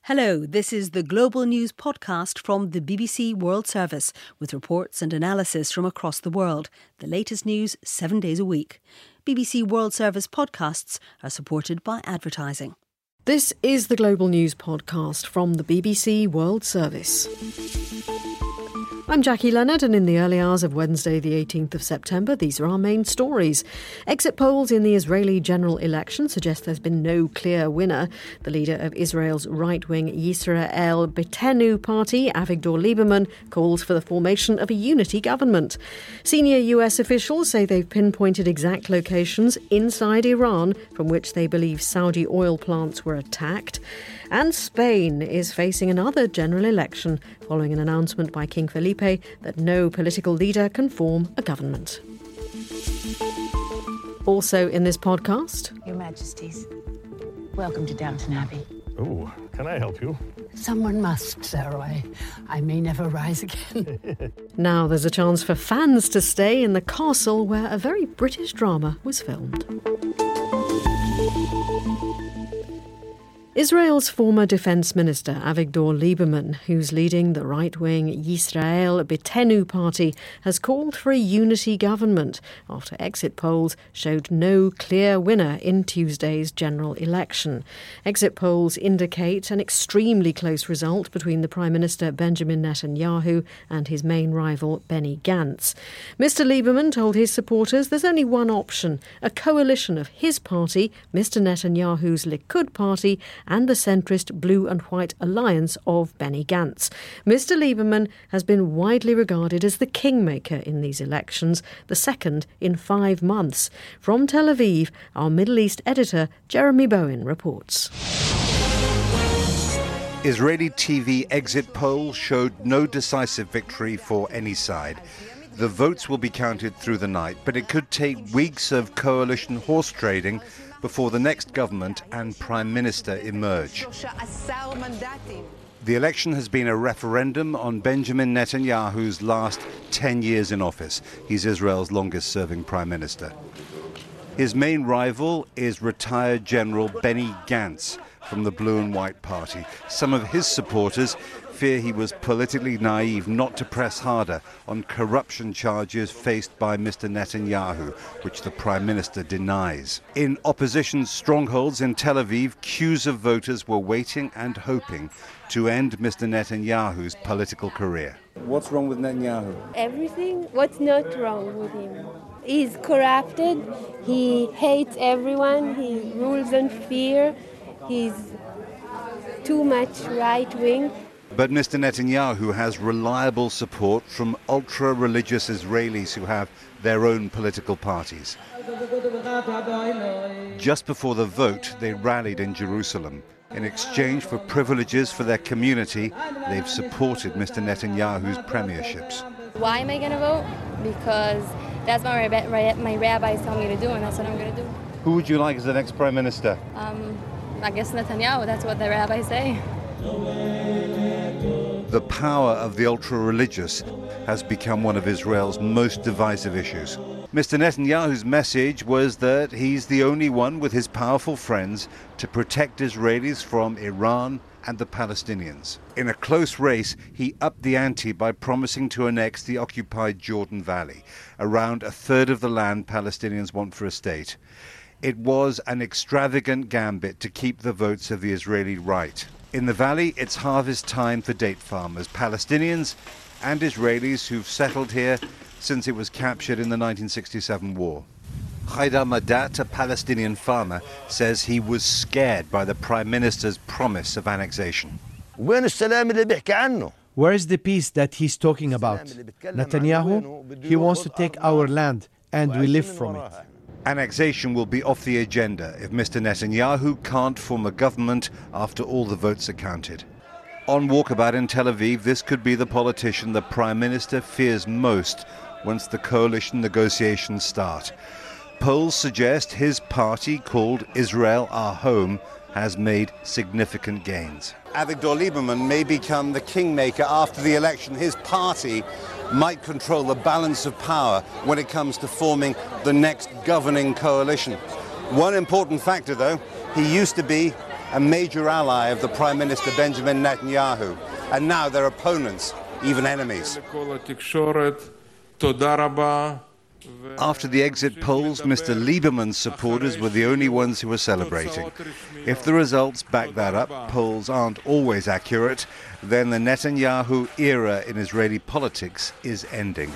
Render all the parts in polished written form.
Hello, this is the Global News podcast from the BBC World Service with reports and analysis from across the world. The latest news 7 days a week. BBC World Service podcasts are supported by advertising. This is the Global News podcast from the BBC World Service. I'm Jackie Leonard, and in the early hours of Wednesday the 18th of September, these are our main stories. Exit polls in the Israeli general election suggest there's been no clear winner. The leader of Israel's right-wing Yisrael Beitenu party, Avigdor Lieberman, calls for the formation of a unity government. Senior US officials say they've pinpointed exact locations inside Iran from which they believe Saudi oil plants were attacked. And Spain is facing another general election following an announcement by King Felipe that no political leader can form a government. Also in this podcast... Your Majesties, welcome to Downton Abbey. Oh, can I help you? Someone must, sir. I may never rise again. Now there's a chance for fans to stay in the castle where a very British drama was filmed. Israel's former defence minister Avigdor Lieberman, who's leading the right-wing Yisrael Beitenu party, has called for a unity government after exit polls showed no clear winner in Tuesday's general election. Exit polls indicate an extremely close result between the Prime Minister Benjamin Netanyahu and his main rival Benny Gantz. Mr Lieberman told his supporters there's only one option, a coalition of his party, Mr Netanyahu's Likud party, and the centrist Blue and White alliance of Benny Gantz. Mr Lieberman has been widely regarded as the kingmaker in these elections, the second in 5 months. From Tel Aviv, our Middle East editor Jeremy Bowen reports. Israeli TV exit polls showed no decisive victory for any side. The votes will be counted through the night, but it could take weeks of coalition horse trading before the next government and Prime Minister emerge. The election has been a referendum on Benjamin Netanyahu's last 10 years in office. He's Israel's longest-serving Prime Minister. His main rival is retired General Benny Gantz from the Blue and White Party. Some of his supporters fear he was politically naive not to press harder on corruption charges faced by Mr Netanyahu, which the Prime Minister denies. In opposition strongholds in Tel Aviv, queues of voters were waiting and hoping to end Mr Netanyahu's political career. What's wrong with Netanyahu? Everything. What's not wrong with him? He's corrupted, he hates everyone, he rules on fear, he's too much right-wing. But Mr Netanyahu has reliable support from ultra-religious Israelis who have their own political parties. Just before the vote, they rallied in Jerusalem. In exchange for privileges for their community, they've supported Mr Netanyahu's premierships. Why am I going to vote? Because that's what my rabbis tell me to do, and that's what I'm going to do. Who would you like as the next Prime Minister? I guess Netanyahu, that's what the rabbis say. The power of the ultra-religious has become one of Israel's most divisive issues. Mr Netanyahu's message was that he's the only one with his powerful friends to protect Israelis from Iran and the Palestinians. In a close race, he upped the ante by promising to annex the occupied Jordan Valley, around a third of the land Palestinians want for a state. It was an extravagant gambit to keep the votes of the Israeli right. In the valley, it's harvest time for date farmers, Palestinians and Israelis who've settled here since it was captured in the 1967 war. Haidar Madat, a Palestinian farmer, says he was scared by the Prime Minister's promise of annexation. Where is the peace that he's talking about? Netanyahu, he wants to take our land and we live from it. Annexation will be off the agenda if Mr Netanyahu can't form a government after all the votes are counted. On walkabout in Tel Aviv, this could be the politician the Prime Minister fears most once the coalition negotiations start. Polls suggest his party, called Israel Our Home, has made significant gains. Avigdor Lieberman may become the kingmaker after the election. His party might control the balance of power when it comes to forming the next governing coalition. One important factor, though, he used to be a major ally of the Prime Minister Benjamin Netanyahu, and now their opponents, even enemies. After the exit polls, Mr. Lieberman's supporters were the only ones who were celebrating. If the results back that up, polls aren't always accurate, then the Netanyahu era in Israeli politics is ending.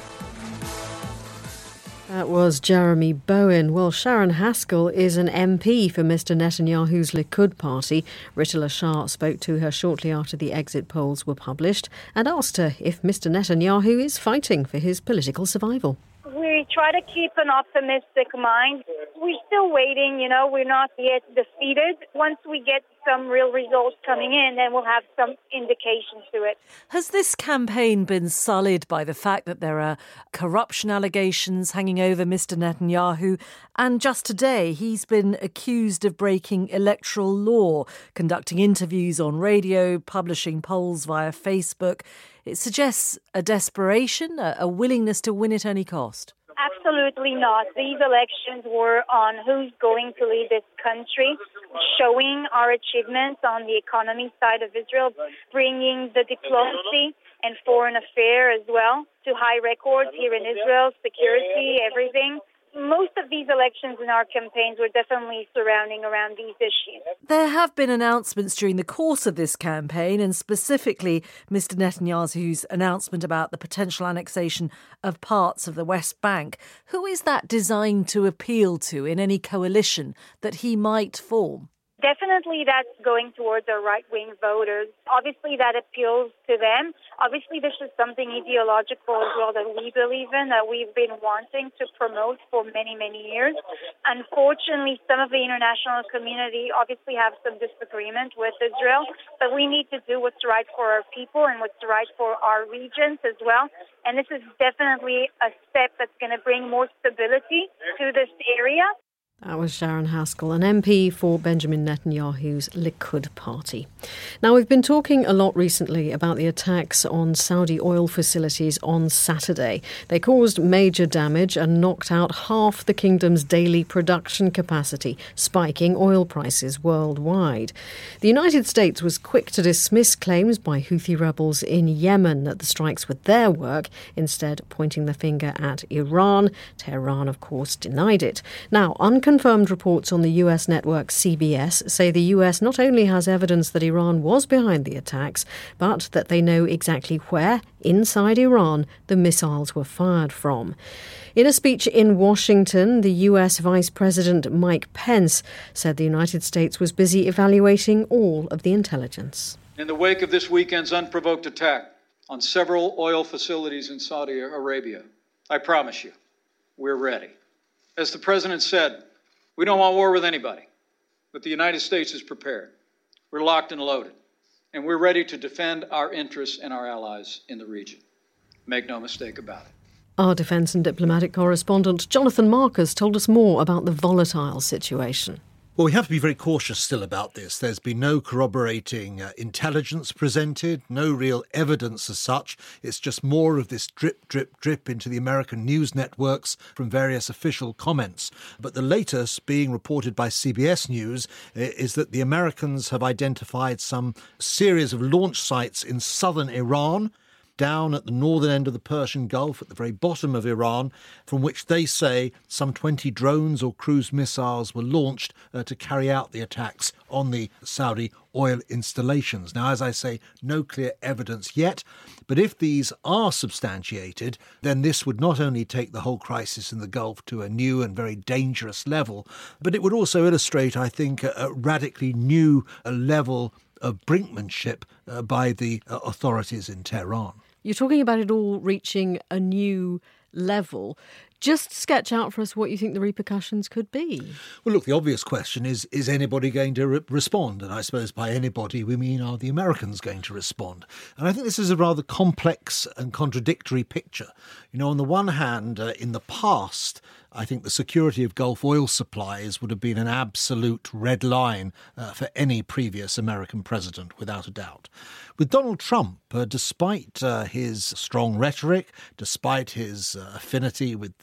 That was Jeremy Bowen. Well, Sharon Haskell is an MP for Mr Netanyahu's Likud party. Ritala Shah spoke to her shortly after the exit polls were published and asked her if Mr Netanyahu is fighting for his political survival. We try to keep an optimistic mind. We're still waiting, we're not yet defeated. Once we get some real results coming in, then we'll have some indications to it. Has this campaign been sullied by the fact that there are corruption allegations hanging over Mr Netanyahu? And just today, he's been accused of breaking electoral law, conducting interviews on radio, publishing polls via Facebook. It suggests a desperation, a willingness to win at any cost. Absolutely not. These elections were on who's going to lead this country, showing our achievements on the economy side of Israel, bringing the diplomacy and foreign affairs as well to high records here in Israel, security, everything. Most of these elections in our campaigns were definitely surrounding around these issues. There have been announcements during the course of this campaign, and specifically Mr Netanyahu's announcement about the potential annexation of parts of the West Bank. Who is that designed to appeal to in any coalition that he might form? Definitely that's going towards our right-wing voters. Obviously that appeals to them. Obviously this is something ideological as well that we believe in, that we've been wanting to promote for many, many years. Unfortunately, some of the international community obviously have some disagreement with Israel, but we need to do what's right for our people and what's right for our regions as well. And this is definitely a step that's going to bring more stability to this area. That was Sharon Haskell, an MP for Benjamin Netanyahu's Likud party. Now, we've been talking a lot recently about the attacks on Saudi oil facilities on Saturday. They caused major damage and knocked out half the kingdom's daily production capacity, spiking oil prices worldwide. The United States was quick to dismiss claims by Houthi rebels in Yemen that the strikes were their work, instead pointing the finger at Iran. Tehran, of course, denied it. Now, unconfirmed reports on the US network CBS say the US not only has evidence that Iran was behind the attacks, but that they know exactly where, inside Iran, the missiles were fired from. In a speech in Washington, the US Vice President Mike Pence said the United States was busy evaluating all of the intelligence. In the wake of this weekend's unprovoked attack on several oil facilities in Saudi Arabia, I promise you, we're ready. As the President said, we don't want war with anybody, but the United States is prepared. We're locked and loaded, and we're ready to defend our interests and our allies in the region. Make no mistake about it. Our defence and diplomatic correspondent Jonathan Marcus told us more about the volatile situation. Well, we have to be very cautious still about this. There's been no corroborating intelligence presented, no real evidence as such. It's just more of this drip, drip, drip into the American news networks from various official comments. But the latest, being reported by CBS News, is that the Americans have identified some series of launch sites in southern Iran, down at the northern end of the Persian Gulf, at the very bottom of Iran, from which they say some 20 drones or cruise missiles were launched to carry out the attacks on the Saudi oil installations. Now, as I say, no clear evidence yet, but if these are substantiated, then this would not only take the whole crisis in the Gulf to a new and very dangerous level, but it would also illustrate, I think, a radically new level of brinkmanship by the authorities in Tehran. You're talking about it all reaching a new level. Just sketch out for us what you think the repercussions could be. Well, look, the obvious question is anybody going to respond? And I suppose by anybody we mean, are the Americans going to respond? And I think this is a rather complex and contradictory picture. You know, on the one hand, in the past, I think the security of Gulf oil supplies would have been an absolute red line for any previous American president, without a doubt. With Donald Trump, despite his strong rhetoric, despite his affinity with the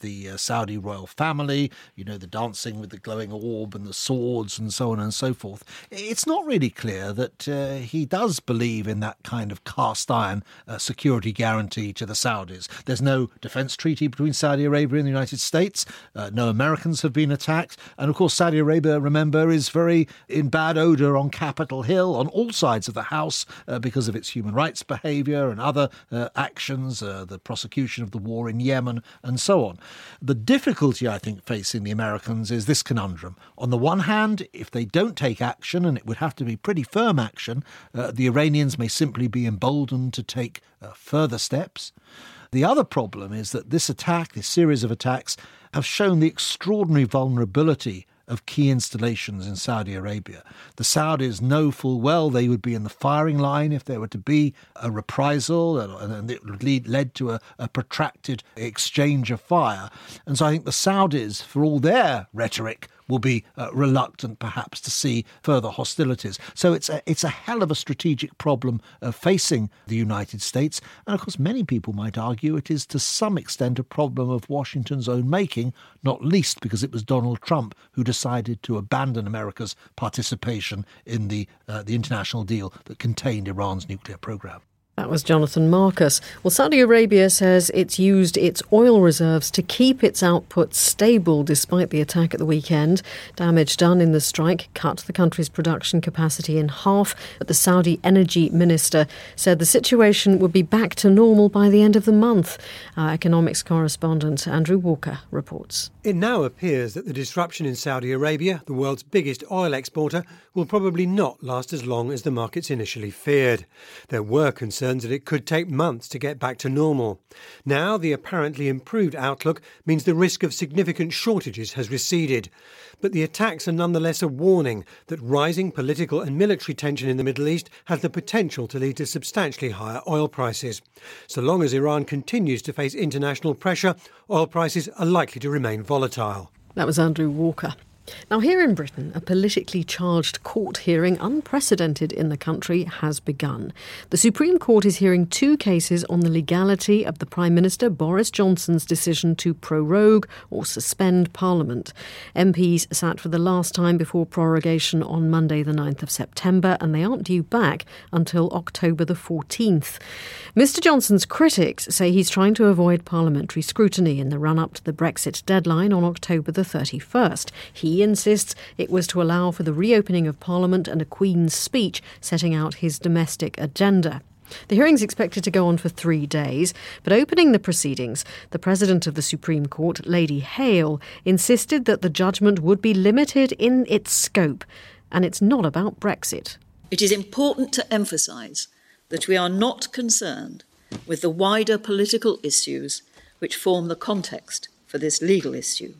the Saudi royal family, you know, the dancing with the glowing orb and the swords and so on and so forth. It's not really clear that he does believe in that kind of cast iron security guarantee to the Saudis. There's no defence treaty between Saudi Arabia and the United States. No Americans have been attacked. And of course, Saudi Arabia, remember, is very in bad odour on Capitol Hill, on all sides of the House, because of its human rights behaviour and other actions, the prosecution of the war in Yemen and so on. The difficulty, I think, facing the Americans is this conundrum. On the one hand, if they don't take action, and it would have to be pretty firm action, the Iranians may simply be emboldened to take further steps. The other problem is that this series of attacks, have shown the extraordinary vulnerability of key installations in Saudi Arabia. The Saudis know full well they would be in the firing line if there were to be a reprisal, and it would lead to a protracted exchange of fire. And so I think the Saudis, for all their rhetoric, will be reluctant perhaps to see further hostilities. So it's a hell of a strategic problem facing the United States. And of course, many people might argue it is to some extent a problem of Washington's own making, not least because it was Donald Trump who decided to abandon America's participation in the international deal that contained Iran's nuclear program. That was Jonathan Marcus. Well, Saudi Arabia says it's used its oil reserves to keep its output stable despite the attack at the weekend. Damage done in the strike cut the country's production capacity in half, but the Saudi energy minister said the situation would be back to normal by the end of the month. Our economics correspondent Andrew Walker reports. It now appears that the disruption in Saudi Arabia, the world's biggest oil exporter, will probably not last as long as the markets initially feared. There were concerns that it could take months to get back to normal. Now, the apparently improved outlook means the risk of significant shortages has receded. But the attacks are nonetheless a warning that rising political and military tension in the Middle East has the potential to lead to substantially higher oil prices. So long as Iran continues to face international pressure, oil prices are likely to remain volatile. That was Andrew Walker. Now, here in Britain, a politically charged court hearing unprecedented in the country has begun. The Supreme Court is hearing two cases on the legality of the Prime Minister Boris Johnson's decision to prorogue or suspend Parliament. MPs sat for the last time before prorogation on Monday the 9th of September, and they aren't due back until October the 14th. Mr Johnson's critics say he's trying to avoid parliamentary scrutiny in the run-up to the Brexit deadline on October the 31st. He insists it was to allow for the reopening of Parliament and a Queen's speech setting out his domestic agenda. The hearing's expected to go on for 3 days, but opening the proceedings, the President of the Supreme Court, Lady Hale, insisted that the judgment would be limited in its scope, and it's not about Brexit. It is important to emphasise that we are not concerned with the wider political issues which form the context for this legal issue.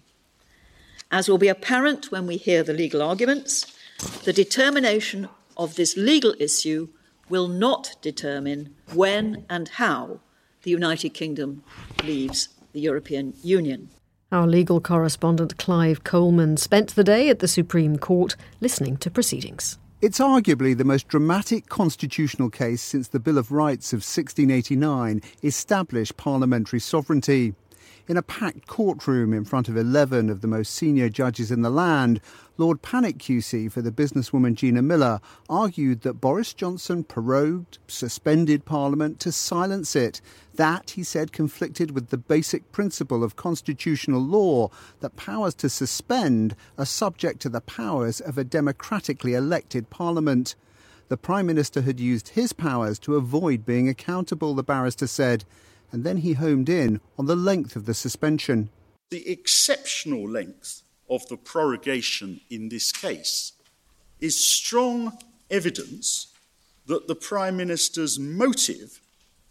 As will be apparent when we hear the legal arguments, the determination of this legal issue will not determine when and how the United Kingdom leaves the European Union. Our legal correspondent Clive Coleman spent the day at the Supreme Court listening to proceedings. It's arguably the most dramatic constitutional case since the Bill of Rights of 1689 established parliamentary sovereignty. In a packed courtroom in front of 11 of the most senior judges in the land, Lord Panic QC for the businesswoman Gina Miller argued that Boris Johnson prorogued, suspended Parliament to silence it. That, he said, conflicted with the basic principle of constitutional law that powers to suspend are subject to the powers of a democratically elected Parliament. The Prime Minister had used his powers to avoid being accountable, the barrister said. And then he homed in on the length of the suspension. The exceptional length of the prorogation in this case is strong evidence that the Prime Minister's motive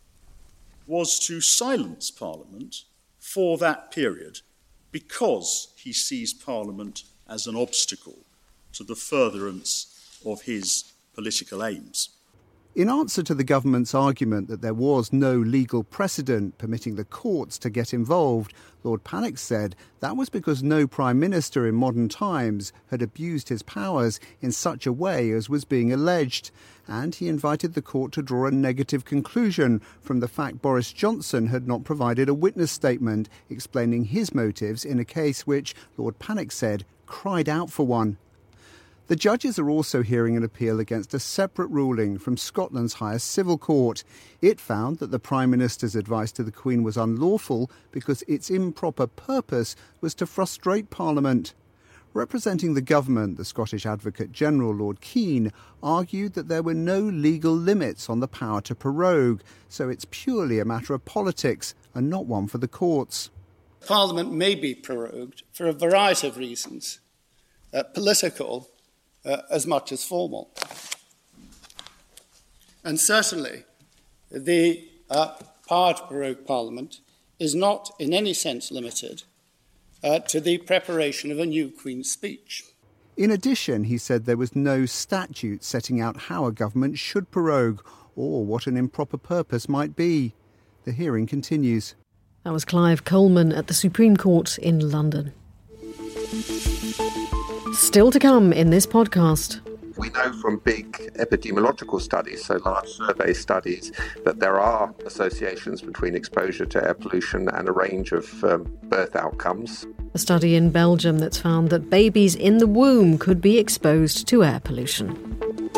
was to silence Parliament for that period because he sees Parliament as an obstacle to the furtherance of his political aims. In answer to the government's argument that there was no legal precedent permitting the courts to get involved, Lord Pannick said that was because no Prime Minister in modern times had abused his powers in such a way as was being alleged. And he invited the court to draw a negative conclusion from the fact Boris Johnson had not provided a witness statement explaining his motives in a case which, Lord Pannick said, cried out for one. The judges are also hearing an appeal against a separate ruling from Scotland's highest civil court. It found that the Prime Minister's advice to the Queen was unlawful because its improper purpose was to frustrate Parliament. Representing the government, the Scottish Advocate General Lord Keane argued that there were no legal limits on the power to prorogue, so it's purely a matter of politics and not one for the courts. Parliament may be prorogued for a variety of reasons, political as much as formal. And certainly, the power to prorogue Parliament is not in any sense limited to the preparation of a new Queen's speech. In addition, he said there was no statute setting out how a government should prorogue or what an improper purpose might be. The hearing continues. That was Clive Coleman at the Supreme Court in London. Still to come in this podcast. We know from big epidemiological studies, so large survey studies, that there are associations between exposure to air pollution and a range of birth outcomes. A study in Belgium that's found that babies in the womb could be exposed to air pollution.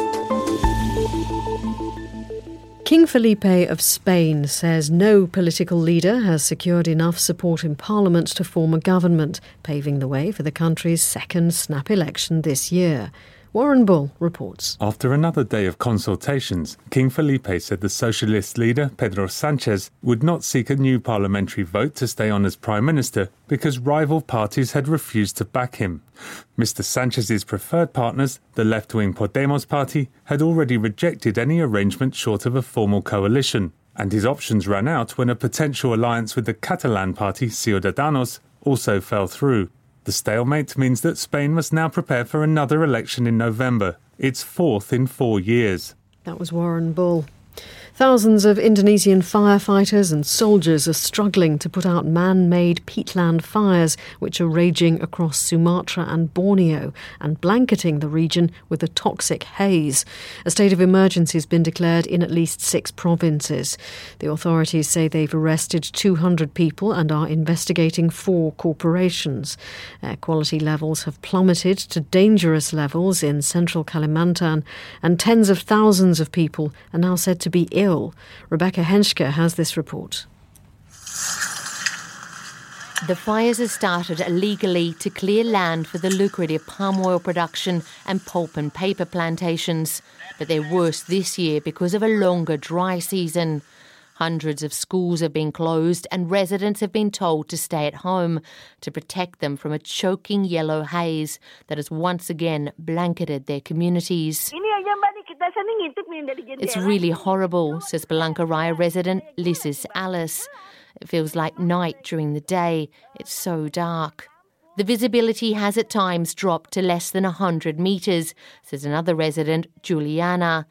King Felipe of Spain says no political leader has secured enough support in Parliament to form a government, paving the way for the country's second snap election this year. Warren Bull reports. After another day of consultations, King Felipe said the socialist leader, Pedro Sánchez, would not seek a new parliamentary vote to stay on as Prime Minister because rival parties had refused to back him. Mr. Sánchez's preferred partners, the left-wing Podemos party, had already rejected any arrangement short of a formal coalition, and his options ran out when a potential alliance with the Catalan party, Ciudadanos, also fell through. The stalemate means that Spain must now prepare for another election in November, its fourth in 4 years. That was Warren Bull. Thousands of Indonesian firefighters and soldiers are struggling to put out man-made peatland fires which are raging across Sumatra and Borneo and blanketing the region with a toxic haze. A state of emergency has been declared in at least 6 provinces. The authorities say they've arrested 200 people and are investigating 4 corporations. Air quality levels have plummeted to dangerous levels in central Kalimantan, and tens of thousands of people are now said to be ill. Rebecca Henschke has this report. The fires have started illegally to clear land for the lucrative palm oil production and pulp and paper plantations. But they're worse this year because of a longer dry season. Hundreds of schools have been closed and residents have been told to stay at home to protect them from a choking yellow haze that has once again blanketed their communities. It's really horrible, says Palangka Raya resident Lysis Alice. It feels like night during the day. It's so dark. The visibility has at times dropped to less than 100 metres, says another resident, Juliana.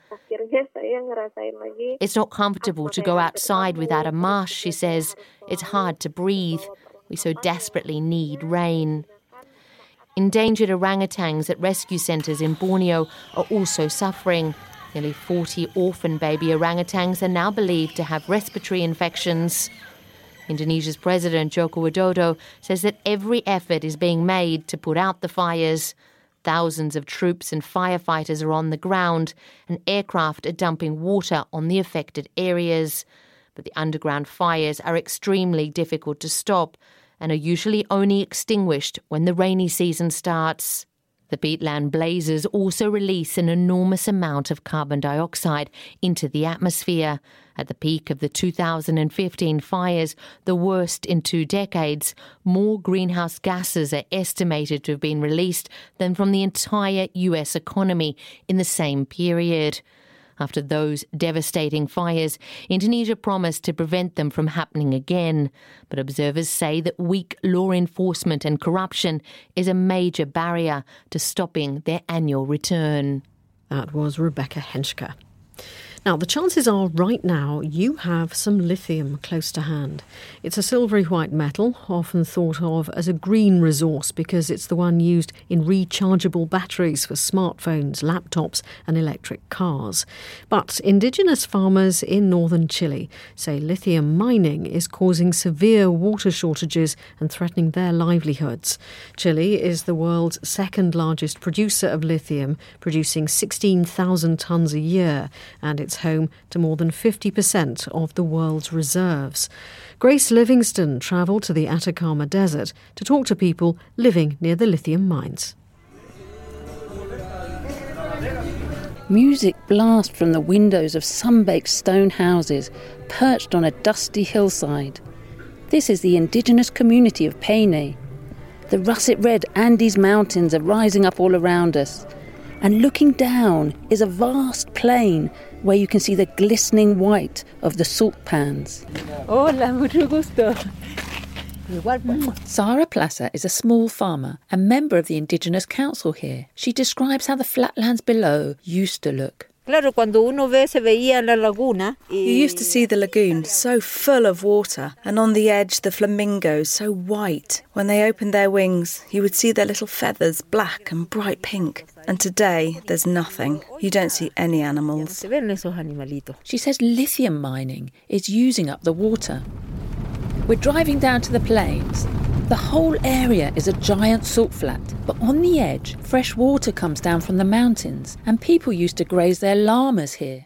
It's not comfortable to go outside without a mask, she says. It's hard to breathe. We so desperately need rain. Endangered orangutans at rescue centres in Borneo are also suffering. Nearly 40 orphan baby orangutans are now believed to have respiratory infections. Indonesia's President Joko Widodo says that every effort is being made to put out the fires. Thousands of troops and firefighters are on the ground, and aircraft are dumping water on the affected areas. But the underground fires are extremely difficult to stop and are usually only extinguished when the rainy season starts. The peatland blazes also release an enormous amount of carbon dioxide into the atmosphere. At the peak of the 2015 fires, the worst in 2 decades, more greenhouse gases are estimated to have been released than from the entire US economy in the same period. After those devastating fires, Indonesia promised to prevent them from happening again. But observers say that weak law enforcement and corruption is a major barrier to stopping their annual return. That was Rebecca Henschke. Now, the chances are right now you have some lithium close to hand. It's a silvery white metal, often thought of as a green resource because it's the one used in rechargeable batteries for smartphones, laptops and electric cars. But indigenous farmers in northern Chile say lithium mining is causing severe water shortages and threatening their livelihoods. Chile is the world's second largest producer of lithium, producing 16,000 tonnes a year, and it's home to more than 50% of the world's reserves. Grace Livingston travelled to the Atacama Desert to talk to people living near the lithium mines. Music blasts from the windows of sun-baked stone houses perched on a dusty hillside. This is the indigenous community of Peine. The russet-red Andes mountains are rising up all around us, and looking down is a vast plain where you can see the glistening white of the salt pans. Hola, mucho gusto. Sara Plaza is a small farmer and member of the Indigenous Council here. She describes how the flatlands below used to look. You used to see the lagoon so full of water, and on the edge the flamingos so white. When they opened their wings, you would see their little feathers black and bright pink. And today, there's nothing. You don't see any animals. She says lithium mining is using up the water. We're driving down to the plains. The whole area is a giant salt flat, but on the edge, fresh water comes down from the mountains, and people used to graze their llamas here.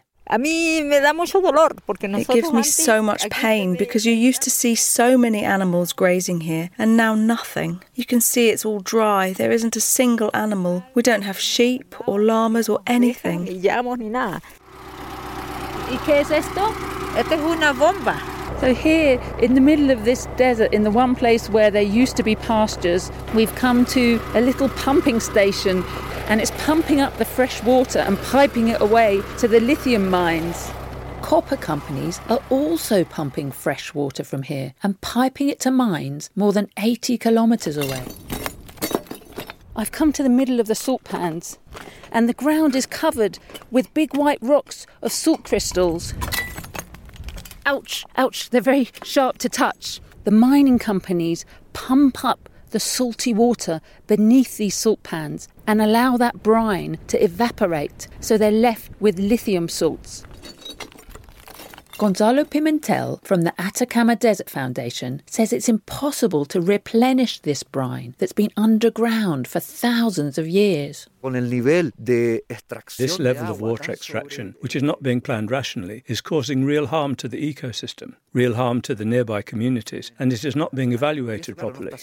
It gives me so much pain because you used to see so many animals grazing here, and now nothing. You can see it's all dry. There isn't a single animal. We don't have sheep or llamas or anything. So here, in the middle of this desert, in the one place where there used to be pastures, we've come to a little pumping station, and it's pumping up the fresh water and piping it away to the lithium mines. Copper companies are also pumping fresh water from here and piping it to mines more than 80 kilometres away. I've come to the middle of the salt pans, and the ground is covered with big white rocks of salt crystals. Ouch, ouch, they're very sharp to touch. The mining companies pump up the salty water beneath these salt pans and allow that brine to evaporate, so they're left with lithium salts. Gonzalo Pimentel from the Atacama Desert Foundation says it's impossible to replenish this brine that's been underground for thousands of years. This level of water extraction, which is not being planned rationally, is causing real harm to the ecosystem, real harm to the nearby communities, and it is not being evaluated properly.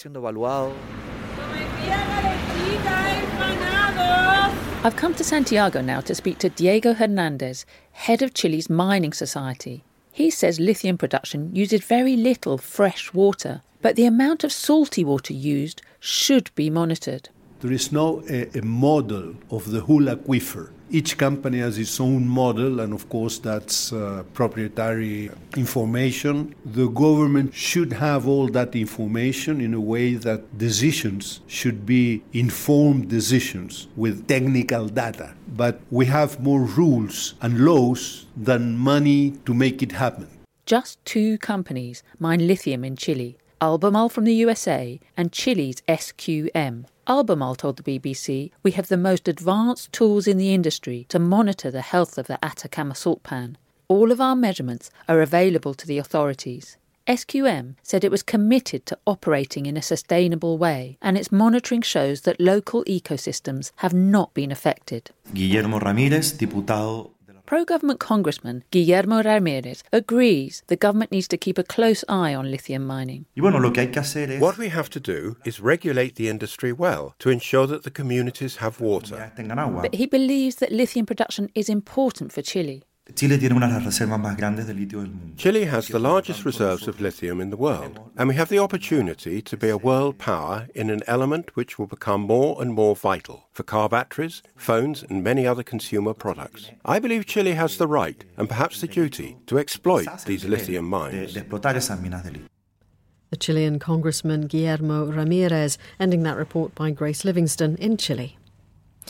I've come to Santiago now to speak to Diego Hernandez, head of Chile's mining society. He says lithium production uses very little fresh water, but the amount of salty water used should be monitored. There is no a model of the whole aquifer. Each company has its own model, and of course that's proprietary information. The government should have all that information in a way that decisions should be informed decisions with technical data. But we have more rules and laws than money to make it happen. Just 2 companies mine lithium in Chile, Albemarle from the USA and Chile's SQM. Albemarle told the BBC, "We have the most advanced tools in the industry to monitor the health of the Atacama salt pan. All of our measurements are available to the authorities." SQM said it was committed to operating in a sustainable way, and its monitoring shows that local ecosystems have not been affected. Guillermo Ramírez, diputado. Pro-government Congressman Guillermo Ramírez agrees the government needs to keep a close eye on lithium mining. What we have to do is regulate the industry well to ensure that the communities have water. But he believes that lithium production is important for Chile. Chile has the largest reserves of lithium in the world, and we have the opportunity to be a world power in an element which will become more and more vital for car batteries, phones and many other consumer products. I believe Chile has the right, and perhaps the duty, to exploit these lithium mines. The Chilean Congressman Guillermo Ramírez, ending that report by Grace Livingston in Chile.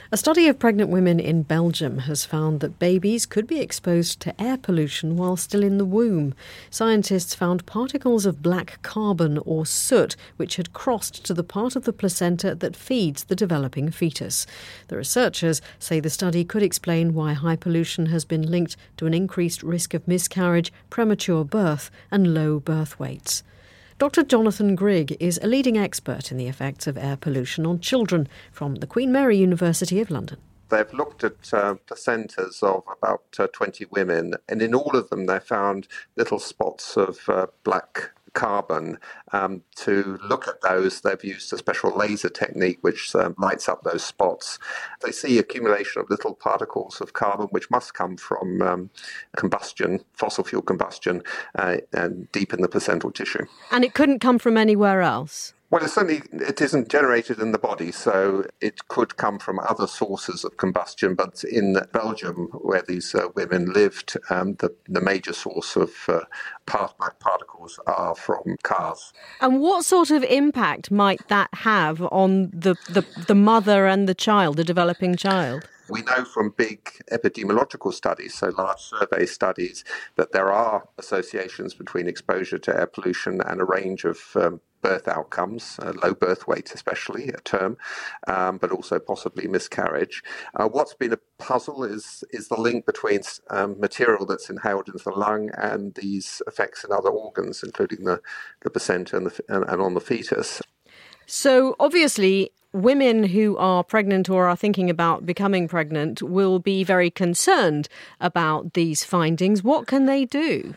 A study of pregnant women in Belgium has found that babies could be exposed to air pollution while still in the womb. Scientists found particles of black carbon or soot which had crossed to the part of the placenta that feeds the developing fetus. The researchers say the study could explain why high pollution has been linked to an increased risk of miscarriage, premature birth and low birth weights. Dr. Jonathan Grigg is a leading expert in the effects of air pollution on children from the Queen Mary University of London. They've looked at placentas of about 20 women, and in all of them they found little spots of black carbon. To look at those, they've used a special laser technique which lights up those spots. They see accumulation of little particles of carbon which must come from combustion, fossil fuel combustion, and deep in the placental tissue. And it couldn't come from anywhere else? Well, it isn't generated in the body, so it could come from other sources of combustion. But in Belgium, where these women lived, the major source of black particles are from cars. And what sort of impact might that have on the mother and the child, the developing child? We know from big epidemiological studies, so large survey studies, that there are associations between exposure to air pollution and a range of birth outcomes, low birth weight especially, a term, but also possibly miscarriage. What's been a puzzle is the link between material that's inhaled into the lung and these effects in other organs, including the placenta and on the fetus. So obviously, women who are pregnant or are thinking about becoming pregnant will be very concerned about these findings. What can they do?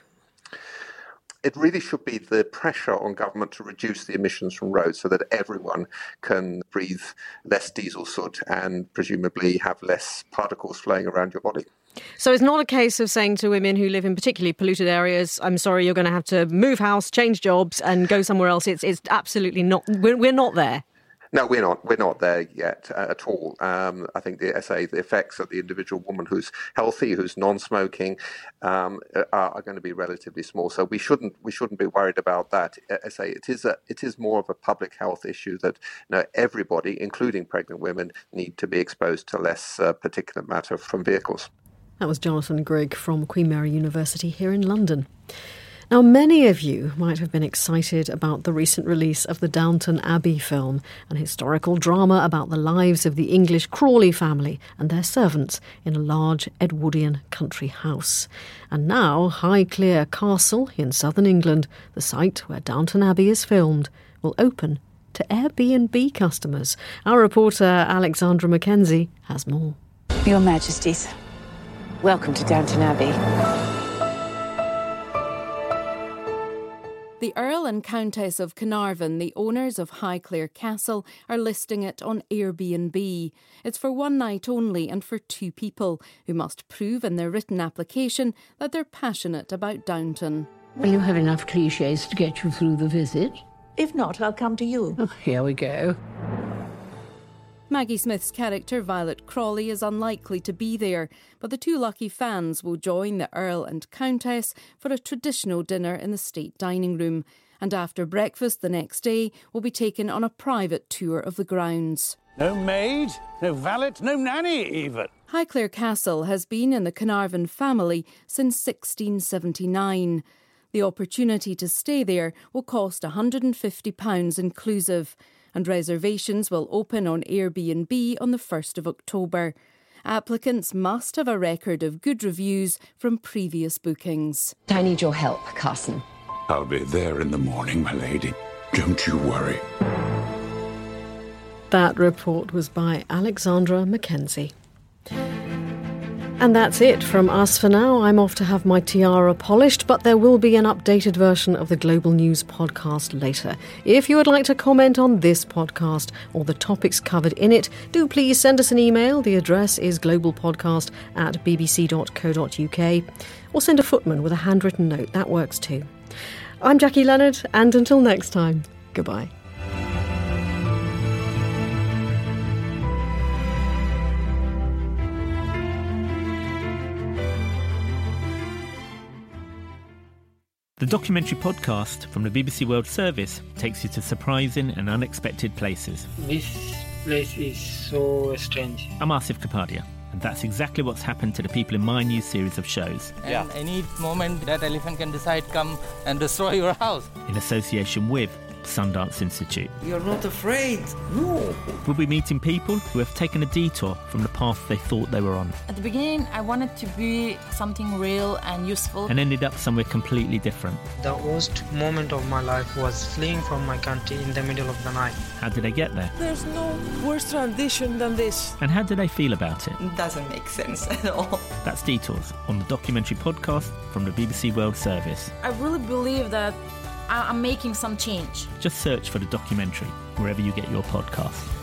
It really should be the pressure on government to reduce the emissions from roads so that everyone can breathe less diesel soot and presumably have less particles flowing around your body. So it's not a case of saying to women who live in particularly polluted areas, I'm sorry, you're going to have to move house, change jobs and go somewhere else. It's absolutely not. We're not there. No, we're not there yet at all. I think the effects of the individual woman who's healthy, who's non-smoking, are going to be relatively small. So we shouldn't be worried about that. It is more of a public health issue that everybody, including pregnant women, need to be exposed to less particulate matter from vehicles. That was Jonathan Grigg from Queen Mary University here in London. Now, many of you might have been excited about the recent release of the Downton Abbey film, an historical drama about the lives of the English Crawley family and their servants in a large Edwardian country house. And now Highclere Castle in southern England, the site where Downton Abbey is filmed, will open to Airbnb customers. Our reporter Alexandra Mackenzie has more. Your Majesties, welcome to Downton Abbey. The Earl and Countess of Carnarvon, the owners of Highclere Castle, are listing it on Airbnb. It's for one night only and for two people, who must prove in their written application that they're passionate about Downton. Will you have enough clichés to get you through the visit? If not, I'll come to you. Oh, here we go. Maggie Smith's character, Violet Crawley, is unlikely to be there, but the two lucky fans will join the Earl and Countess for a traditional dinner in the state dining room, and after breakfast the next day will be taken on a private tour of the grounds. No maid, no valet, no nanny even. Highclere Castle has been in the Carnarvon family since 1679. The opportunity to stay there will cost £150 inclusive, and reservations will open on Airbnb on the 1st of October. Applicants must have a record of good reviews from previous bookings. I need your help, Carson. I'll be there in the morning, my lady. Don't you worry. That report was by Alexandra Mackenzie. And that's it from us for now. I'm off to have my tiara polished, but there will be an updated version of the Global News podcast later. If you would like to comment on this podcast or the topics covered in it, do please send us an email. The address is globalpodcast@bbc.co.uk, or send a footman with a handwritten note. That works too. I'm Jackie Leonard, and until next time, goodbye. The documentary podcast from the BBC World Service takes you to surprising and unexpected places. This place is so strange. I'm Asif Kapadia, and that's exactly what's happened to the people in my new series of shows. And any moment that elephant can decide come and destroy your house. In association with Sundance Institute. You're not afraid. No. We'll be meeting people who have taken a detour from the path they thought they were on. At the beginning, I wanted to be something real and useful. And ended up somewhere completely different. The worst moment of my life was fleeing from my country in the middle of the night. How did they get there? There's no worse transition than this. And how do they feel about it? It doesn't make sense at all. That's Detours, on the documentary podcast from the BBC World Service. I really believe that I'm making some change. Just search for the documentary wherever you get your podcasts.